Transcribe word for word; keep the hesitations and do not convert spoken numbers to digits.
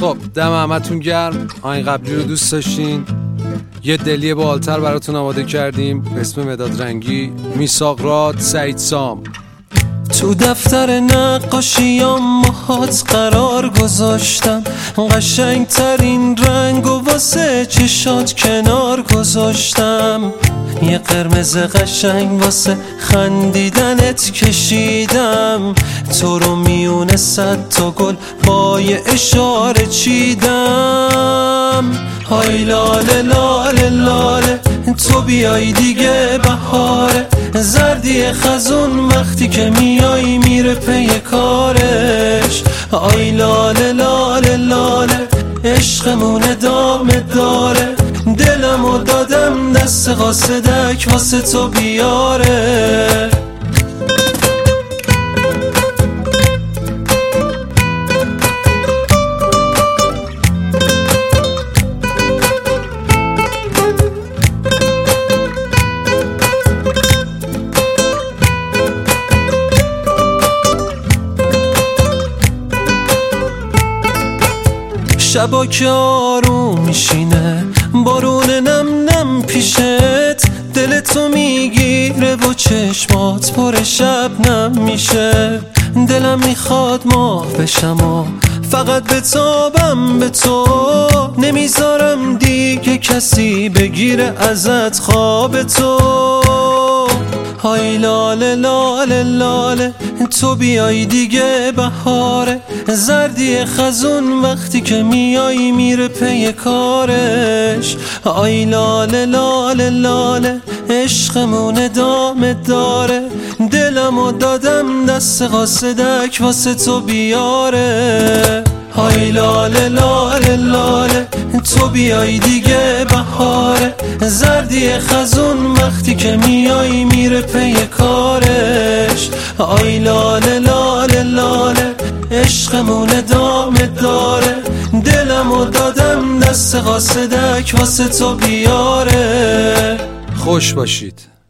خب دم همتون گرم. آین قبلی رو دوست داشتین؟ یه دلی بالتر براتون آماده کردیم به اسم مداد رنگی، میثاق راد، سعید سام. تو دفتر نقاشیام موهات قرار گذاشتم، قشنگ ترین رنگ و واسه چشات کنار گذاشتم، یه قرمز قشنگ واسه خندیدنت کشیدم، تو رو میونه صد تا گل با یه اشاره چیدم. های لاله لاله لاله تو بیای دیگه بهاره، زردی خزون وقتی که میای میره پی کارش. آی لاله لاله لاله عشقمون ادامه داره، دلمو دادم دست قاصدک واسه تو بیاره. شبا که آروم میشینه بارون نم نم پیشت، دلتو میگیره و چشمات پر شبنم میشه. دلم میخواد ماه بشم و فقط بتابم به تو، نمیذارم دیگه کسی بگیره ازت خواب تو. های لاله لاله لاله تو بیای دیگه بهاره، زردی خزون وقتی که میای میره پی کارش. های لاله لاله لاله عشقمون ادامه داره، دلمو دادم دست قاصدک واسه تو بیاره. های لاله لاله لاله تو بیای دیگه بهاره، زردی خزون وقتی که میای میره پی کارش. آی لاله لاله لاله عشقمون ادامه داره، دلمو دادم دست قاصدک واسه تو بیاره. خوش باشید.